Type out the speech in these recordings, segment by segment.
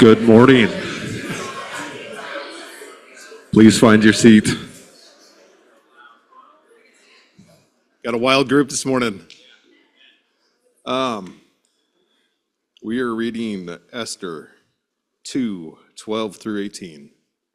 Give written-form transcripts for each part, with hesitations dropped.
Good morning. Please find your seat. Got a wild group this morning. We are reading Esther 2:12 through 18.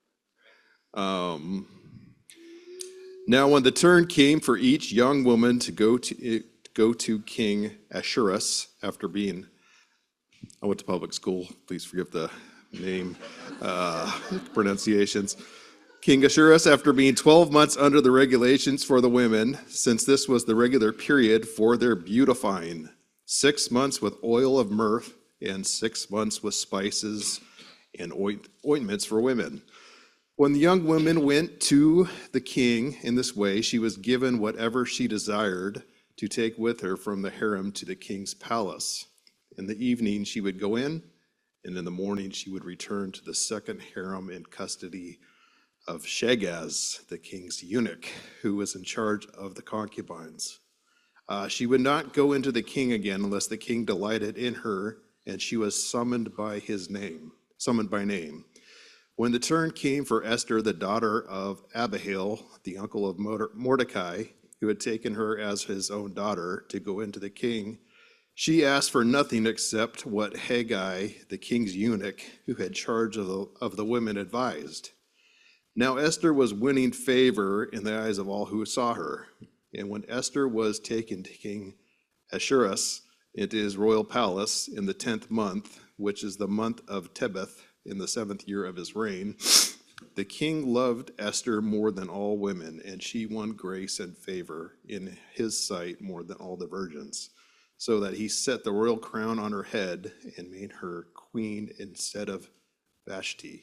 Now when the turn came for each young woman to go to King Ahasuerus after being, I went to public school, please forgive the name pronunciations. King Ahasuerus, after being 12 months under the regulations for the women, since this was the regular period for their beautifying, 6 months with oil of myrrh and 6 months with spices and ointments for women. When the young woman went to the king in this way, she was given whatever she desired to take with her from the harem to the king's palace. In the evening she would go in, and in the morning she would return to the second harem in custody of Shagaz, the king's eunuch, who was in charge of the concubines. She would not go into the king again unless the king delighted in her, and she was summoned by name. When the turn came for Esther, the daughter of Abihail, the uncle of Mordecai, who had taken her as his own daughter, to go into the king, she asked for nothing except what Hegai, the king's eunuch, who had charge of the women, advised. Now Esther was winning favor in the eyes of all who saw her. And when Esther was taken to King Ahasuerus into his royal palace in the 10th month, which is the month of Tebeth, in the 7th year of his reign, the king loved Esther more than all women, and she won grace and favor in his sight more than all the virgins, so that he set the royal crown on her head and made her queen instead of Vashti.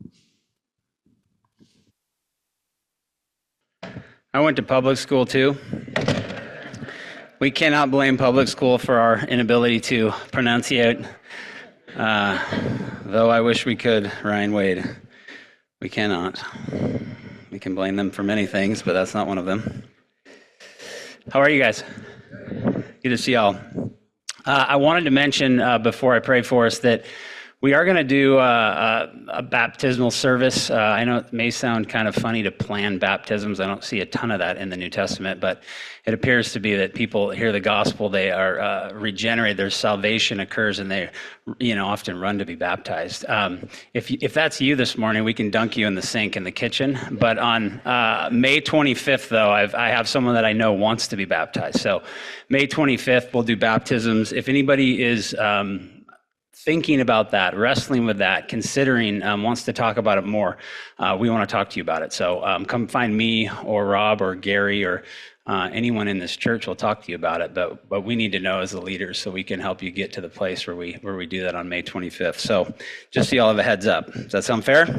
I went to public school too. We cannot blame public school for our inability to pronunciate, though I wish we could, Ryan Wade. We cannot. We can blame them for many things, but that's not one of them. How are you guys? Good to see y'all. I wanted to mention before I pray for us that we are going to do a baptismal service. I know it may sound kind of funny to plan baptisms. I don't see a ton of that in the New Testament, but it appears to be that people hear the gospel, they are regenerated, their salvation occurs, and they, often run to be baptized. If that's you this morning, we can dunk you in the sink in the kitchen. But on May 25th, though, I have someone that I know wants to be baptized. So May 25th, we'll do baptisms. If anybody is thinking about that, wrestling with that, considering, wants to talk about it more, we want to talk to you about it. So come find me or Rob or Gary or anyone in this church. We'll talk to you about it. But we need to know as the leaders so we can help you get to the place where we do that on May 25th. So just so y'all have a heads up. Does that sound fair?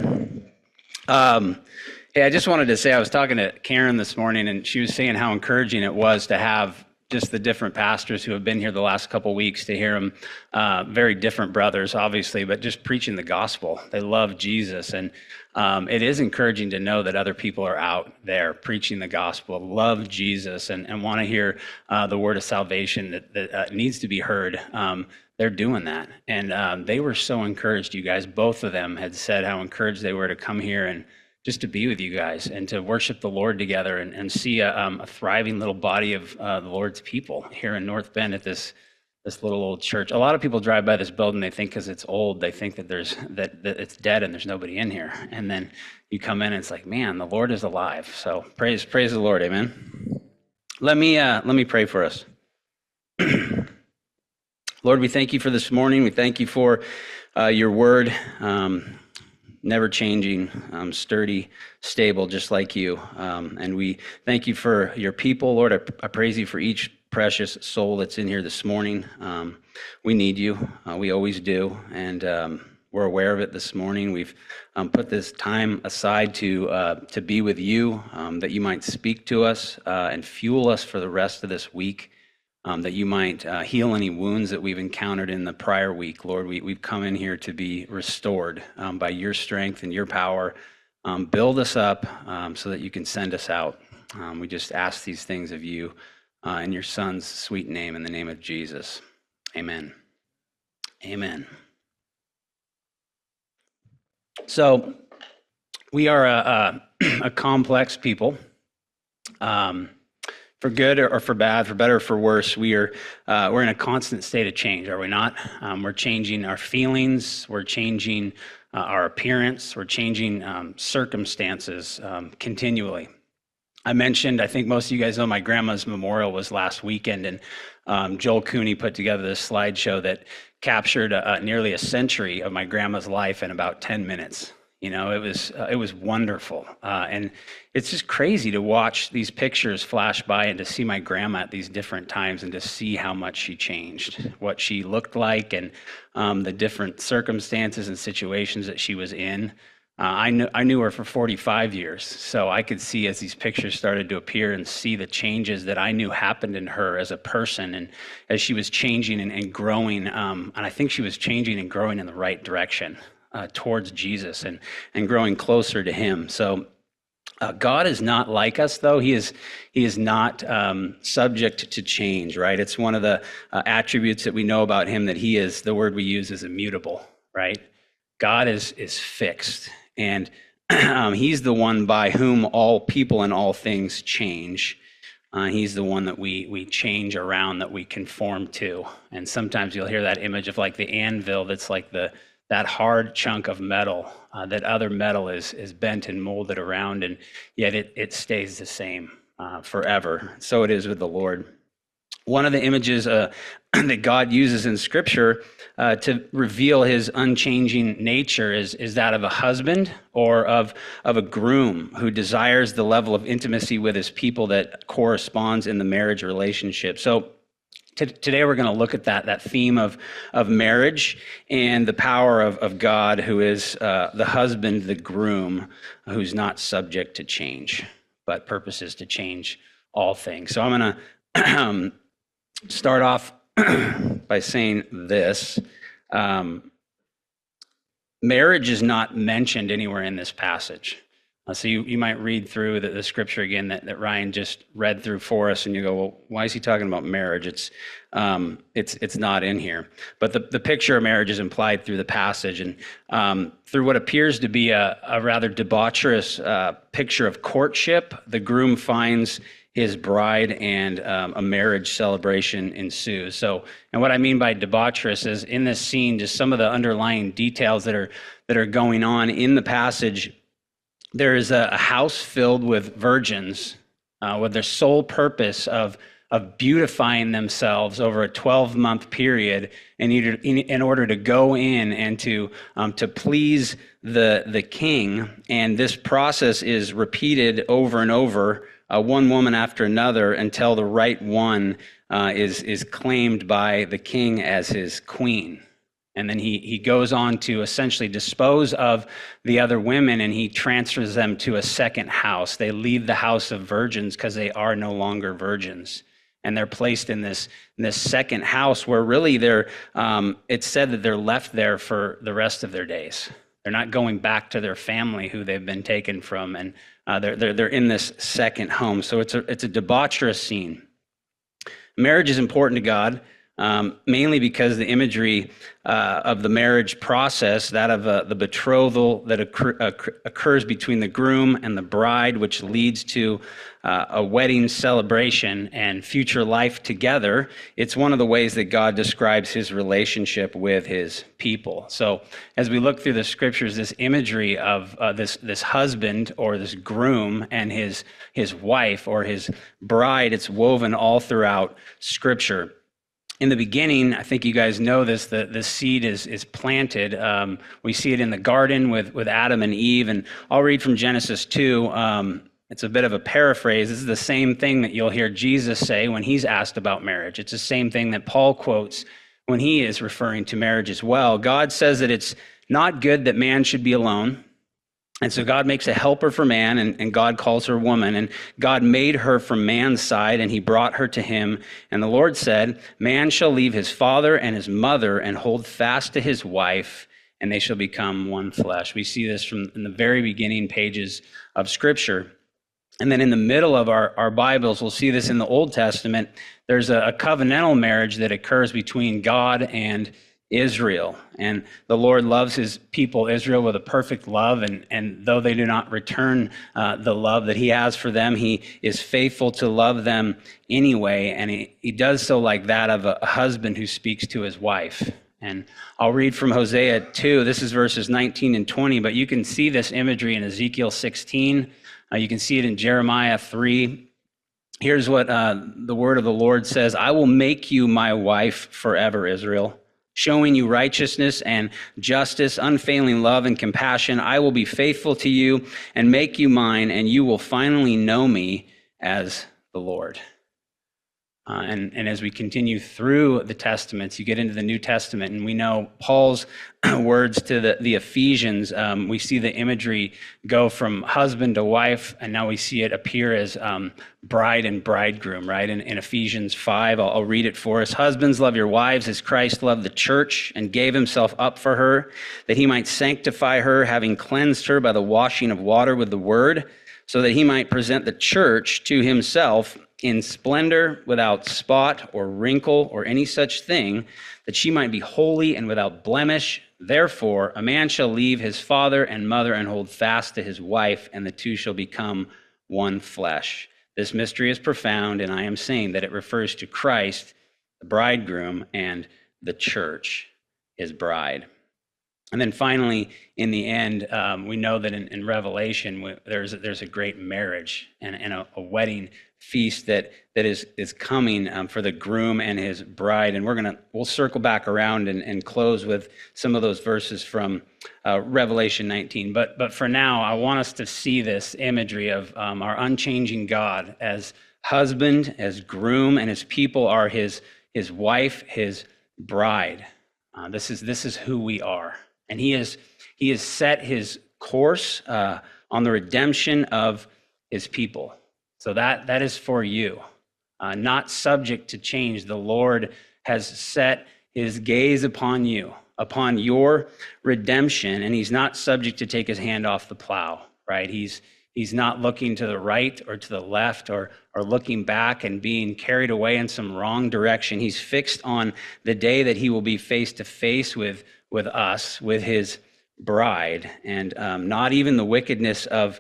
Hey, I just wanted to say, I was talking to Karen this morning, and she was saying how encouraging it was to have just the different pastors who have been here the last couple of weeks, to hear them, very different brothers, obviously, but just preaching the gospel. They love Jesus. And it is encouraging to know that other people are out there preaching the gospel, love Jesus, and want to hear the word of salvation that needs to be heard. They're doing that. And they were so encouraged, you guys. Both of them had said how encouraged they were to come here and just to be with you guys and to worship the Lord together and see a thriving little body of the Lord's people here in North Bend at this little old church. A lot of people drive by this building, they think because it's old, they think that that it's dead and there's nobody in here. And then you come in and it's like, man, the Lord is alive. So praise the Lord, amen. Let me pray for us. Lord, we thank you for this morning. We thank you for your word. Never changing, sturdy, stable, just like you. And we thank you for your people. Lord, I praise you for each precious soul that's in here this morning. We need you. We always do. And we're aware of it this morning. We've put this time aside to be with you, that you might speak to us and fuel us for the rest of this week. That you might heal any wounds that we've encountered in the prior week. Lord, we've come in here to be restored by your strength and your power. Build us up so that you can send us out. We just ask these things of you in your Son's sweet name, in the name of Jesus. Amen. Amen. So we are a complex people. For good or for bad, for better or for worse, we're in a constant state of change, are we not? We're changing our feelings, we're changing our appearance, we're changing circumstances continually. I mentioned, I think most of you guys know my grandma's memorial was last weekend, and Joel Cooney put together this slideshow that captured nearly a century of my grandma's life in about 10 minutes. You know, it was wonderful. And it's just crazy to watch these pictures flash by and to see my grandma at these different times and to see how much she changed, what she looked like, and the different circumstances and situations that she was in. I knew her for 45 years, so I could see as these pictures started to appear and see the changes that I knew happened in her as a person, and as she was changing and growing. And I think she was changing and growing in the right direction towards Jesus and growing closer to Him. So God is not like us, though. He is not subject to change, right? It's one of the attributes that we know about Him, that He is, the word we use is immutable, right? God is fixed, and He's the one by whom all people and all things change. He's the one that we change around, that we conform to. And sometimes you'll hear that image of like the anvil that's like that hard chunk of metal, that other metal is bent and molded around, and yet it stays the same forever. So it is with the Lord. One of the images that God uses in Scripture to reveal His unchanging nature is that of a husband or of a groom who desires the level of intimacy with his people that corresponds in the marriage relationship. So today we're going to look at that theme of marriage and the power of God, who is the husband, the groom, who's not subject to change, but purposes to change all things. So I'm going to start off by saying this. Marriage is not mentioned anywhere in this passage. So you might read through the scripture again that Ryan just read through for us, and you go, well, why is he talking about marriage? It's not in here. But the picture of marriage is implied through the passage, and through what appears to be a rather debaucherous picture of courtship, the groom finds his bride, and a marriage celebration ensues. So, and what I mean by debaucherous is, in this scene, just some of the underlying details that are going on in the passage. There is a house filled with virgins with their sole purpose of beautifying themselves over a 12-month period in order to go in and to please the king. And this process is repeated over and over, one woman after another, until the right one is claimed by the king as his queen. And then he goes on to essentially dispose of the other women, and he transfers them to a second house. They leave the house of virgins because they are no longer virgins. And they're placed in this second house where really it's said that they're left there for the rest of their days. They're not going back to their family who they've been taken from, and they're in this second home. So it's a debaucherous scene. Marriage is important to God. Mainly because the imagery of the marriage process, that of the betrothal that occurs between the groom and the bride, which leads to a wedding celebration and future life together, it's one of the ways that God describes His relationship with His people. So as we look through the scriptures, this imagery of this husband or this groom and his wife or his bride, it's woven all throughout Scripture. In the beginning, I think you guys know this, the seed is planted. We see it in the garden with Adam and Eve, and I'll read from Genesis 2. It's a bit of a paraphrase. This is the same thing that you'll hear Jesus say when He's asked about marriage. It's the same thing that Paul quotes when he is referring to marriage as well. God says that it's not good that man should be alone. And so God makes a helper for man, and God calls her woman. And God made her from man's side, and He brought her to him. And the Lord said, man shall leave his father and his mother and hold fast to his wife, and they shall become one flesh. We see this from in the very beginning pages of Scripture. And then in the middle of our Bibles, we'll see this in the Old Testament. There's a covenantal marriage that occurs between God and Israel. And the Lord loves his people, Israel, with a perfect love. And though they do not return the love that he has for them, he is faithful to love them anyway. And he does so like that of a husband who speaks to his wife. And I'll read from Hosea 2. This is verses 19 and 20, but you can see this imagery in Ezekiel 16. You can see it in Jeremiah 3. Here's what the word of the Lord says. I will make you my wife forever, Israel, showing you righteousness and justice, unfailing love and compassion. I will be faithful to you and make you mine, and you will finally know me as the Lord. And as we continue through the Testaments, you get into the New Testament, and we know Paul's words to the Ephesians. We see the imagery go from husband to wife, and now we see it appear as bride and bridegroom, right? In Ephesians 5, I'll read it for us. Husbands, love your wives as Christ loved the church and gave himself up for her, that he might sanctify her, having cleansed her by the washing of water with the word, so that he might present the church to himself in splendor, without spot or wrinkle or any such thing, that she might be holy and without blemish. Therefore, a man shall leave his father and mother and hold fast to his wife, and the two shall become one flesh. This mystery is profound, and I am saying that it refers to Christ, the bridegroom, and the church, his bride. And then finally, in the end, we know that in Revelation, there's a great marriage and a wedding feast that is coming for the groom and his bride. And we'll circle back around and close with some of those verses from Revelation 19. But for now, I want us to see this imagery of our unchanging God as husband, as groom, and his people are his wife, his bride. This is who we are. And he has set his course on the redemption of his people. So that is for you, not subject to change. The Lord has set his gaze upon you, upon your redemption, and he's not subject to take his hand off the plow, right? He's not looking to the right or to the left or looking back and being carried away in some wrong direction. He's fixed on the day that he will be face to face with us, with his bride, and not even the wickedness of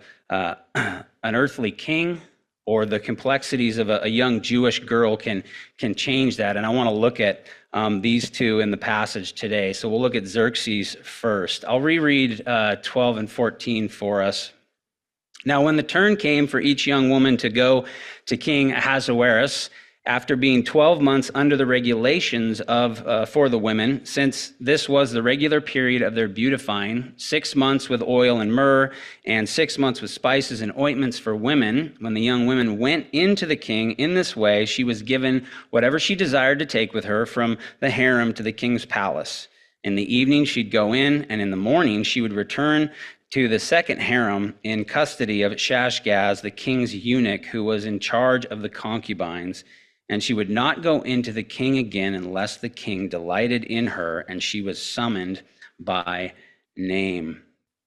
an earthly king or the complexities of a young Jewish girl can change that. And I want to look at these two in the passage today. So we'll look at Xerxes first. I'll reread 12 and 14 for us. Now, when the turn came for each young woman to go to King Ahasuerus, after being 12 months under the regulations for the women, since this was the regular period of their beautifying, 6 months with oil and myrrh, and 6 months with spices and ointments for women, when the young women went into the king in this way, she was given whatever she desired to take with her from the harem to the king's palace. In the evening she'd go in, and in the morning she would return to the second harem in custody of Shashgaz, the king's eunuch, who was in charge of the concubines. And she would not go into the king again unless the king delighted in her, and she was summoned by name.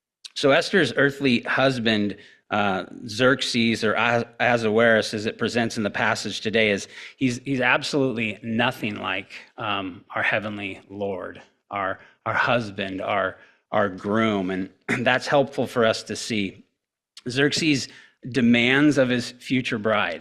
So Esther's earthly husband, Xerxes, or Ahasuerus, as it presents in the passage today, he's absolutely nothing like our heavenly Lord, our husband, our groom, and that's helpful for us to see. Xerxes demands of his future bride.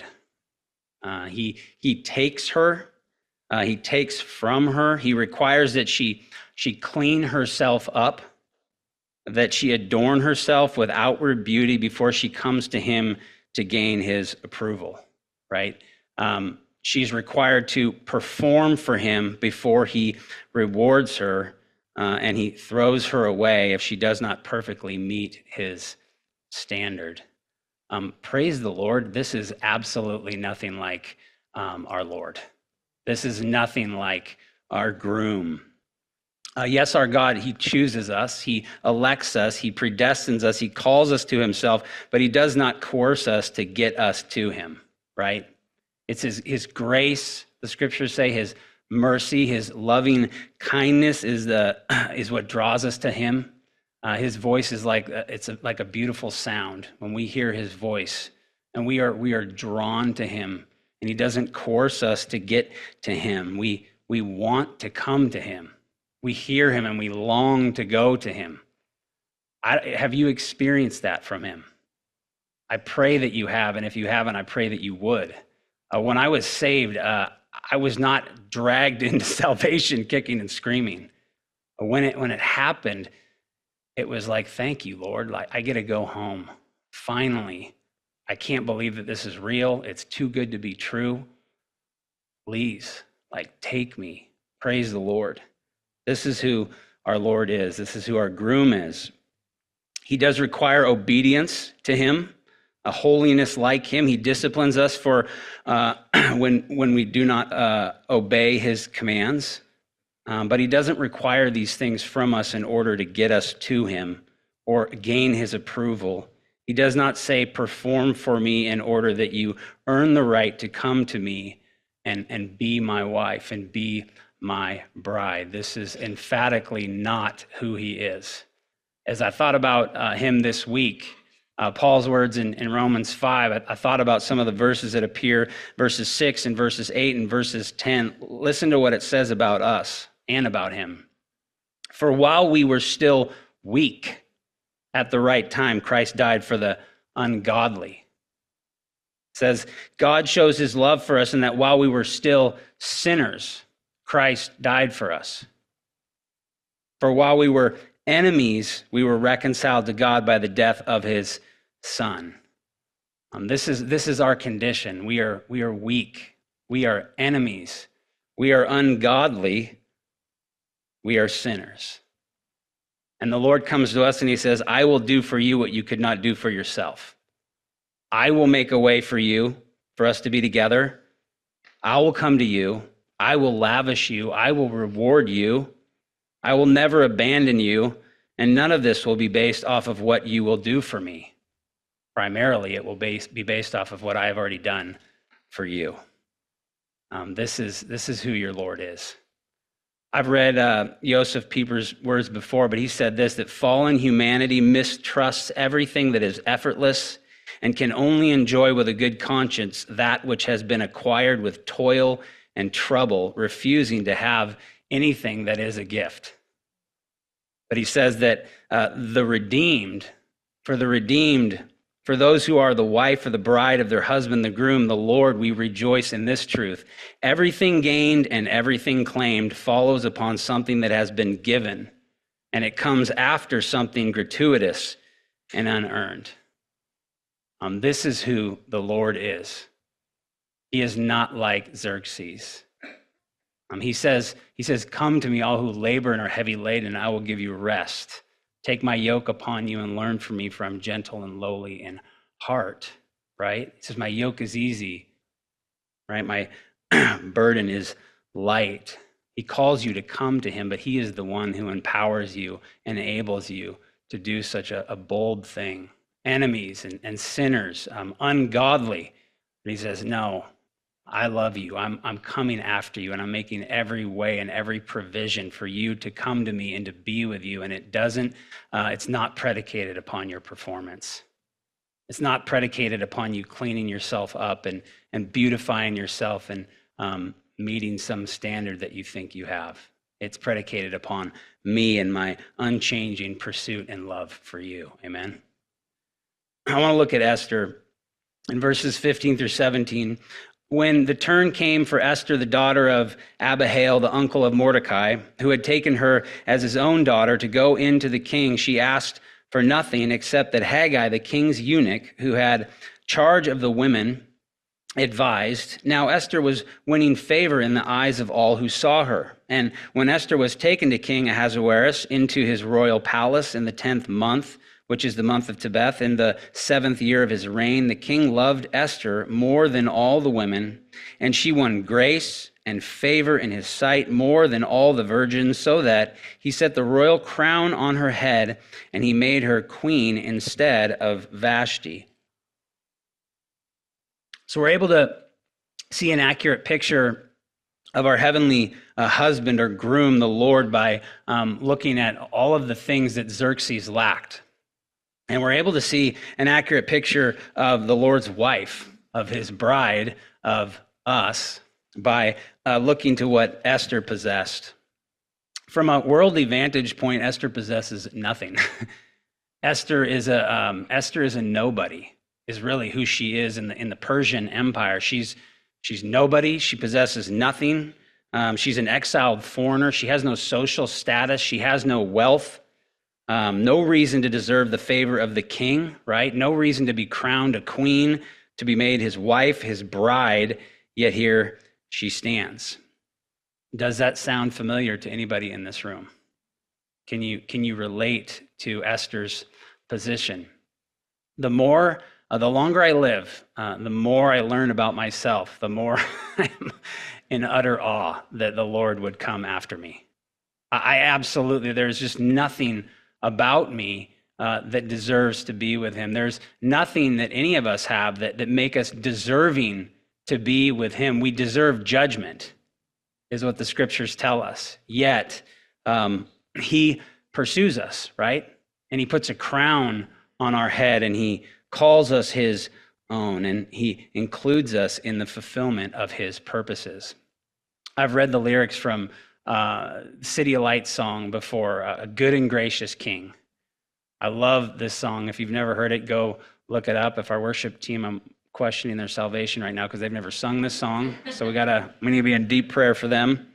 He takes her, he takes from her. He requires that she clean herself up, that she adorn herself with outward beauty before she comes to him to gain his approval, right? She's required to perform for him before he rewards her, and he throws her away if she does not perfectly meet his standard. Praise the Lord. This is absolutely nothing like our Lord. This is nothing like our groom. Yes, our God, he chooses us, he elects us, he predestines us, he calls us to himself, but he does not coerce us to get us to him, right? It's his grace, the scriptures say, his mercy, his loving kindness is what draws us to him. His voice is like a beautiful sound when we hear his voice, and we are drawn to him, and he doesn't coerce us to get to him. We want to come to him. We hear him and we long to go to him. Have you experienced that from him? I pray that you have, and if you haven't, I pray that you would. When I was saved, I was not dragged into salvation kicking and screaming. When it happened, it was like, thank you, Lord. Like, I get to go home. Finally, I can't believe that this is real. It's too good to be true. Please, take me. Praise the Lord. This is who our Lord is. This is who our groom is. He does require obedience to him, a holiness like him. He disciplines us for when we do not obey his commands. But he doesn't require these things from us in order to get us to him or gain his approval. He does not say, perform for me in order that you earn the right to come to me and be my wife and be my bride. This is emphatically not who he is. As I thought about him this week, Paul's words in Romans 5, I thought about some of the verses that appear, verses 6 and verses 8 and verses 10. Listen to what it says about us and about him. For while we were still weak, at the right time, Christ died for the ungodly. It says, God shows his love for us in that while we were still sinners, Christ died for us. For while we were enemies, we were reconciled to God by the death of his Son. This is our condition. We are weak. We are enemies. We are ungodly. We are sinners. And the Lord comes to us and he says, I will do for you what you could not do for yourself. I will make a way for you, for us to be together. I will come to you. I will lavish you. I will reward you. I will never abandon you. And none of this will be based off of what you will do for me. Primarily, it will be based off of what I have already done for you. This is who your Lord is. I've read Joseph Pieper's words before, but he said this, that fallen humanity mistrusts everything that is effortless and can only enjoy with a good conscience that which has been acquired with toil and trouble, refusing to have anything that is a gift. But he says that for those who are the wife or the bride of their husband, the groom, the Lord, we rejoice in this truth. Everything gained and everything claimed follows upon something that has been given, and it comes after something gratuitous and unearned. This is who the Lord is. He is not like Xerxes. He says, come to me, all who labor and are heavy laden, and I will give you rest. Take my yoke upon you and learn from me, for I'm gentle and lowly in heart, right? He says, my yoke is easy, right? My burden is light. He calls you to come to him, but he is the one who empowers you and enables you to do such a bold thing. Enemies and sinners, ungodly. And he says, no, I love you. I'm coming after you, and I'm making every way and every provision for you to come to me and to be with you. And it's not predicated upon your performance. It's not predicated upon you cleaning yourself up and beautifying yourself and meeting some standard that you think you have. It's predicated upon me and my unchanging pursuit and love for you. Amen. I want to look at Esther in verses 15 through 17. When the turn came for Esther, the daughter of Abihail, the uncle of Mordecai, who had taken her as his own daughter to go in to the king, she asked for nothing except that Haggai, the king's eunuch, who had charge of the women, advised. Now Esther was winning favor in the eyes of all who saw her. And when Esther was taken to King Ahasuerus into his royal palace in the 10th month, which is the month of Tebeth, in the 7th year of his reign, the king loved Esther more than all the women, and she won grace and favor in his sight more than all the virgins, so that he set the royal crown on her head, and he made her queen instead of Vashti. So we're able to see an accurate picture of our heavenly husband or groom, the Lord, by looking at all of the things that Xerxes lacked. And we're able to see an accurate picture of the Lord's wife, of his bride, of us, by looking to what Esther possessed. From a worldly vantage point, Esther possesses nothing. Esther is a nobody, is really who she is in the Persian Empire. She's nobody. She possesses nothing. She's an exiled foreigner. She has no social status. She has no wealth. No reason to deserve the favor of the king, right? No reason to be crowned a queen, to be made his wife, his bride. Yet here she stands. Does that sound familiar to anybody in this room? Can you relate to Esther's position? The longer I live, the more I learn about myself, the more I'm in utter awe that the Lord would come after me. I absolutely, there's just nothing about me that deserves to be with him. There's nothing that any of us have that make us deserving to be with him. We deserve judgment, is what the scriptures tell us. Yet, he pursues us, right? And he puts a crown on our head, and he calls us his own, and he includes us in the fulfillment of his purposes. I've read the lyrics from City of Lights song before, A Good and Gracious King. I love this song. If you've never heard it, go look it up. If our worship team, I'm questioning their salvation right now because they've never sung this song. So we need to be in deep prayer for them.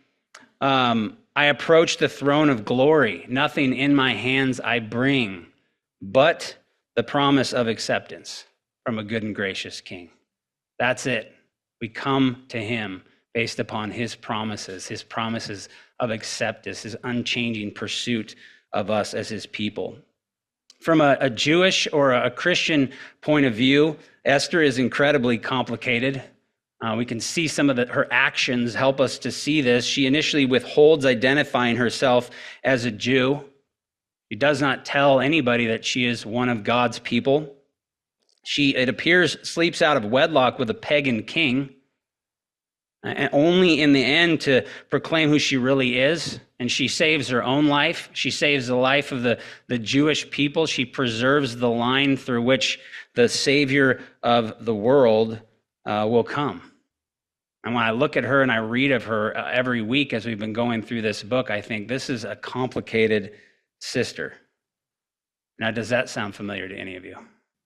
I approach the throne of glory. Nothing in my hands I bring, but the promise of acceptance from a good and gracious king. That's it. We come to him based upon his promises of acceptance, his unchanging pursuit of us as his people. From a Jewish or a Christian point of view, Esther is incredibly complicated. We can see some of her actions help us to see this. She initially withholds identifying herself as a Jew. She does not tell anybody that she is one of God's people. She, it appears, sleeps out of wedlock with a pagan king, and only in the end to proclaim who she really is. And she saves her own life. She saves the life of the Jewish people. She preserves the line through which the Savior of the world will come. And when I look at her and I read of her every week as we've been going through this book, I think this is a complicated sister. Now, does that sound familiar to any of you?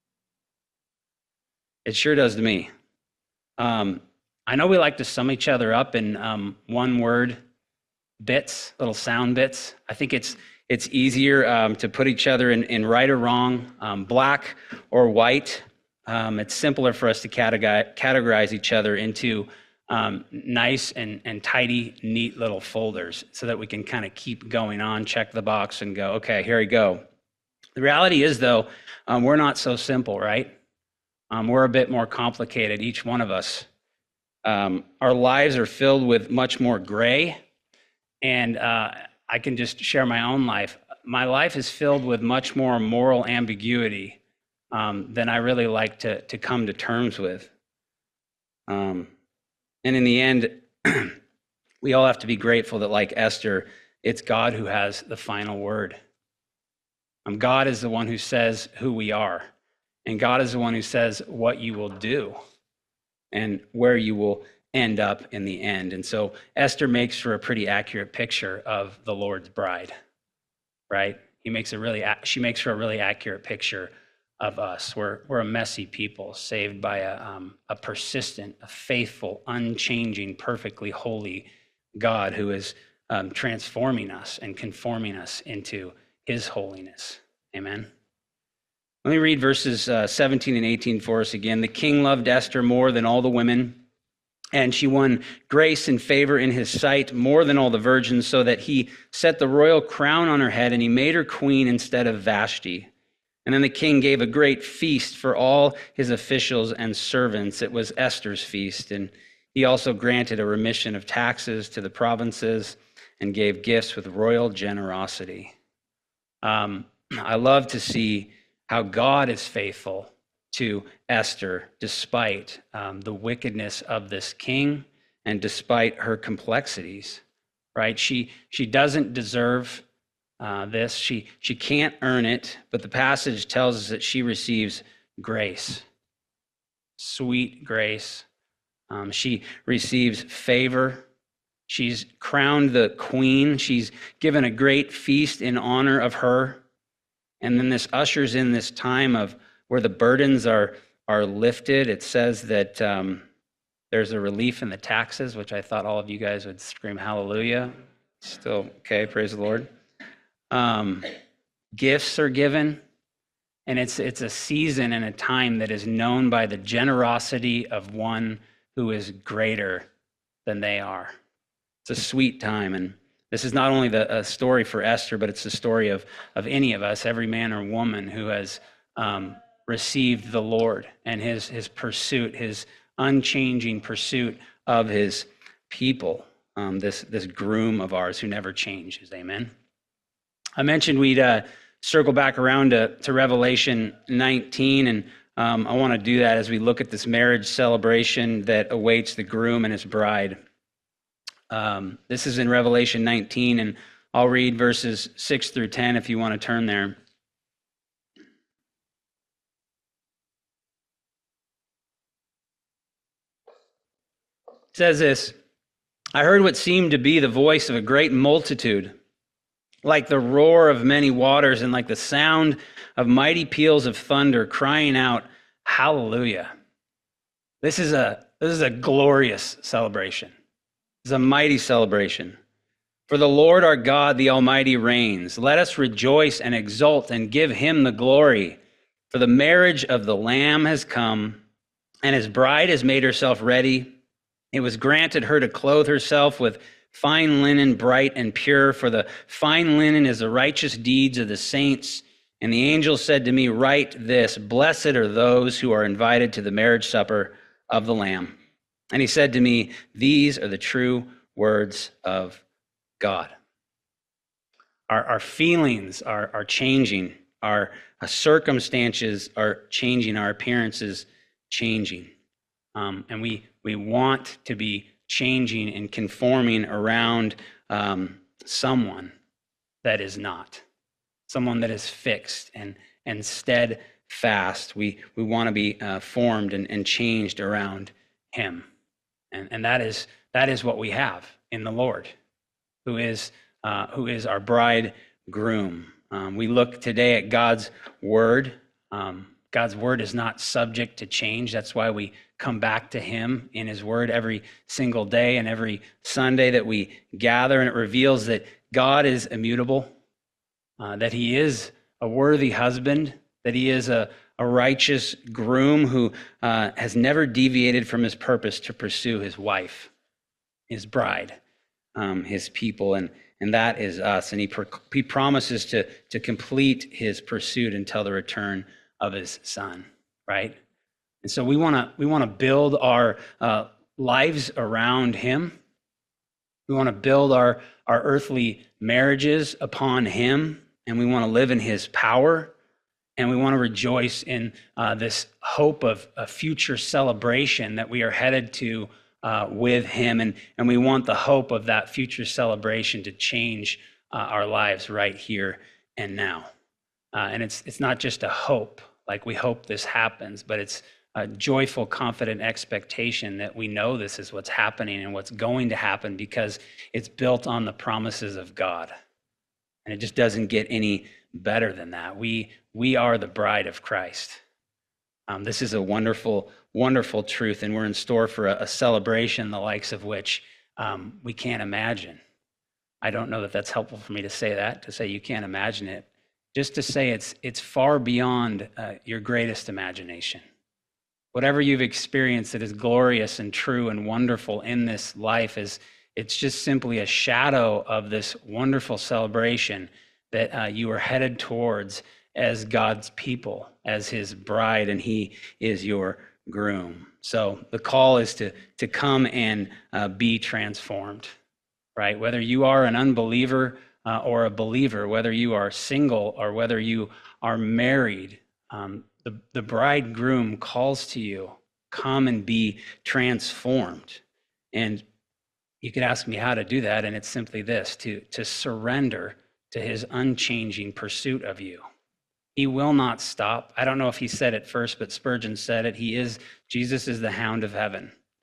It sure does to me. I know we like to sum each other up in one word bits, little sound bits. I think it's easier to put each other in right or wrong, black or white. It's simpler for us to categorize each other into nice and tidy, neat little folders so that we can kind of keep going on, check the box and go, okay, here we go. The reality is, though, we're not so simple, right? We're a bit more complicated, each one of us. Our lives are filled with much more gray, and I can just share my own life. My life is filled with much more moral ambiguity than I really like to come to terms with. And in the end, we all have to be grateful that, like Esther, it's God who has the final word. God is the one who says who we are, and God is the one who says what you will do and where you will end up in the end. And so Esther makes for a pretty accurate picture of the Lord's bride, right? She makes for a really accurate picture of us. We're a messy people saved by a persistent, a faithful, unchanging, perfectly holy God who is transforming us and conforming us into his holiness. Amen. Let me read verses 17 and 18 for us again. The king loved Esther more than all the women, and she won grace and favor in his sight more than all the virgins, so that he set the royal crown on her head, and he made her queen instead of Vashti. And then the king gave a great feast for all his officials and servants. It was Esther's feast, and he also granted a remission of taxes to the provinces and gave gifts with royal generosity. I love to see how God is faithful to Esther despite the wickedness of this king and despite her complexities, right? She doesn't deserve this. She can't earn it, but the passage tells us that she receives grace, sweet grace. She receives favor. She's crowned the queen. She's given a great feast in honor of her. And then this ushers in this time of where the burdens are lifted. It says that there's a relief in the taxes, which I thought all of you guys would scream hallelujah. Still, okay, praise the Lord. Gifts are given, and it's a season and a time that is known by the generosity of one who is greater than they are. It's a sweet time, and this is not only a story for Esther, but it's the story of any of us, every man or woman who has received the Lord and his pursuit, his unchanging pursuit of his people, this groom of ours who never changes. Amen. I mentioned we'd circle back around to Revelation 19, and I want to do that as we look at this marriage celebration that awaits the groom and his bride. This is in Revelation 19, and I'll read verses 6 through 10 if you want to turn there. It says this, I heard what seemed to be the voice of a great multitude, like the roar of many waters and like the sound of mighty peals of thunder, crying out, hallelujah. This is a glorious celebration. This is a mighty celebration. For the Lord our God, the Almighty, reigns. Let us rejoice and exult and give him the glory. For the marriage of the Lamb has come, and his bride has made herself ready. It was granted her to clothe herself with fine linen, bright and pure, for the fine linen is the righteous deeds of the saints. And the angel said to me, write this, blessed are those who are invited to the marriage supper of the Lamb. And he said to me, these are the true words of God. Our feelings are changing. Our circumstances are changing. Our appearances changing. And we want to be changing and conforming around someone that is not, someone that is fixed and steadfast. We want to be formed and changed around him. And that is what we have in the Lord, who is our bridegroom. We look today at God's word. God's word is not subject to change. That's why we come back to him in his word every single day and every Sunday that we gather. And it reveals that God is immutable, that he is a worthy husband, that he is a righteous groom who has never deviated from his purpose to pursue his wife, his bride, his people. And that is us. And he promises to complete his pursuit until the return of his son, right? And so we want to build our lives around him. We want to build our earthly marriages upon him, and we want to live in his power, and we want to rejoice in this hope of a future celebration that we are headed to with him, and we want the hope of that future celebration to change our lives right here and now. And it's not just a hope, like we hope this happens, but it's a joyful, confident expectation that we know this is what's happening and what's going to happen because it's built on the promises of God. And it just doesn't get any better than that. We are the bride of Christ. This is a wonderful, wonderful truth, and we're in store for a celebration the likes of which we can't imagine. I don't know that that's helpful for me to say you can't imagine it. Just to say it's far beyond your greatest imagination. Whatever you've experienced that is glorious and true and wonderful in this life it's just simply a shadow of this wonderful celebration that you are headed towards as God's people, as his bride, and he is your groom. So the call is to come and be transformed, right? Whether you are an unbeliever or a believer, whether you are single or whether you are married, the bridegroom calls to you, come and be transformed. And you could ask me how to do that, and it's simply this, to surrender to his unchanging pursuit of you. He will not stop. I don't know if he said it first, but Spurgeon said it. Jesus is the hound of heaven.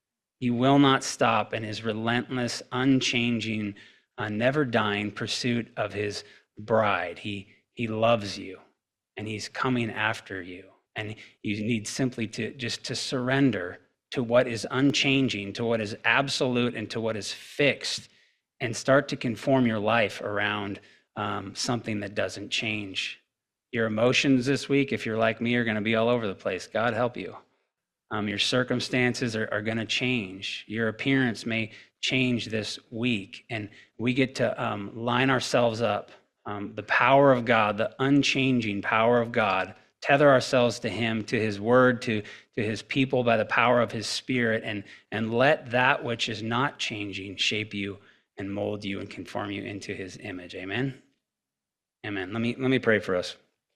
He will not stop in his relentless, unchanging, never dying pursuit of his bride. He loves you, and he's coming after you. And you need simply to surrender to what is unchanging, to what is absolute, and to what is fixed, and start to conform your life around something that doesn't change. Your emotions this week, if you're like me, are going to be all over the place. God help you. Your circumstances are going to change. Your appearance may change this week, and we get to line ourselves up. The power of God, the unchanging power of God, tether ourselves to him, to his word, to his people by the power of his spirit, and let that which is not changing shape you and mold you and conform you into his image. Amen. Amen. Let me pray for us.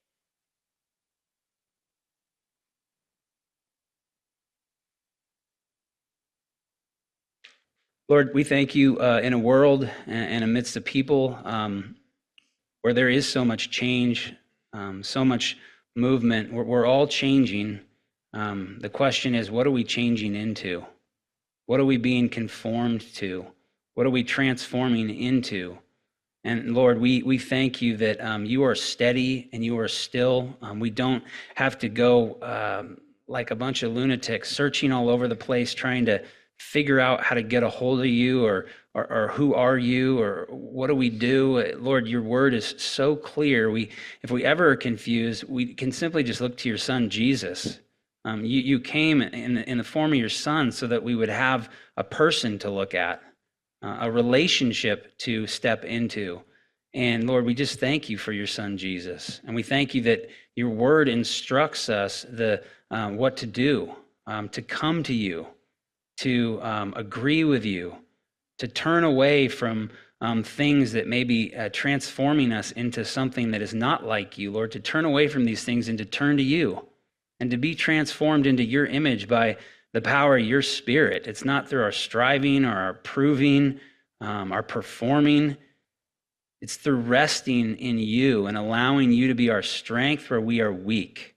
Lord, we thank you in a world and amidst a people where there is so much change, so much movement. We're all changing. The question is, what are we changing into? What are we being conformed to? What are we transforming into? And Lord, we thank you that you are steady and you are still. We don't have to go like a bunch of lunatics searching all over the place trying to figure out how to get a hold of you or who are you or what do we do. Lord, your word is so clear. If we ever are confused, we can simply just look to your son, Jesus. You came in the form of your son so that we would have a person to look at, a relationship to step into. And Lord, we just thank you for your son, Jesus. And we thank you that your word instructs us what to do, to come to you, to agree with you, to turn away from things that may be transforming us into something that is not like you, Lord, to turn away from these things and to turn to you and to be transformed into your image by the power of your spirit. It's not through our striving or our proving, our performing. It's through resting in you and allowing you to be our strength where we are weak.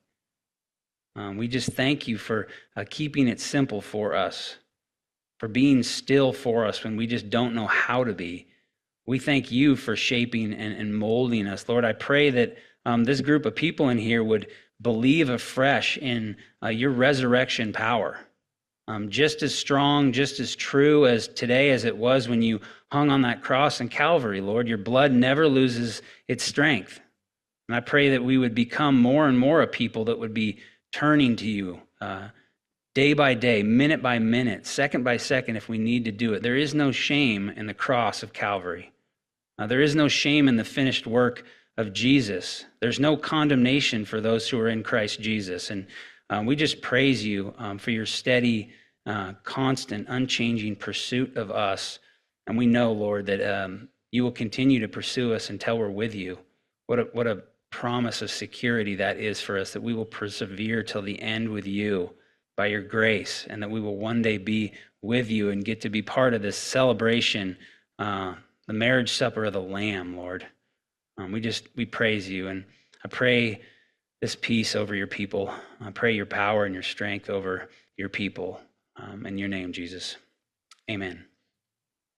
We just thank you for keeping it simple for us, for being still for us when we just don't know how to be. We thank you for shaping and molding us. Lord, I pray that this group of people in here would believe afresh in your resurrection power. Just as strong, just as true as today as it was when you hung on that cross in Calvary, Lord. Your blood never loses its strength. And I pray that we would become more and more a people that would be turning to you day by day, minute by minute, second by second, if we need to do it. There is no shame in the cross of Calvary. There is no shame in the finished work of Jesus. There's no condemnation for those who are in Christ Jesus. And we just praise you for your steady, constant, unchanging pursuit of us. And we know, Lord, that you will continue to pursue us until we're with you. What a promise of security that is for us, that we will persevere till the end with you by your grace, and that we will one day be with you and get to be part of this celebration, the marriage supper of the Lamb, Lord. We praise you, and I pray this peace over your people. I pray your power and your strength over your people. In your name, Jesus. Amen.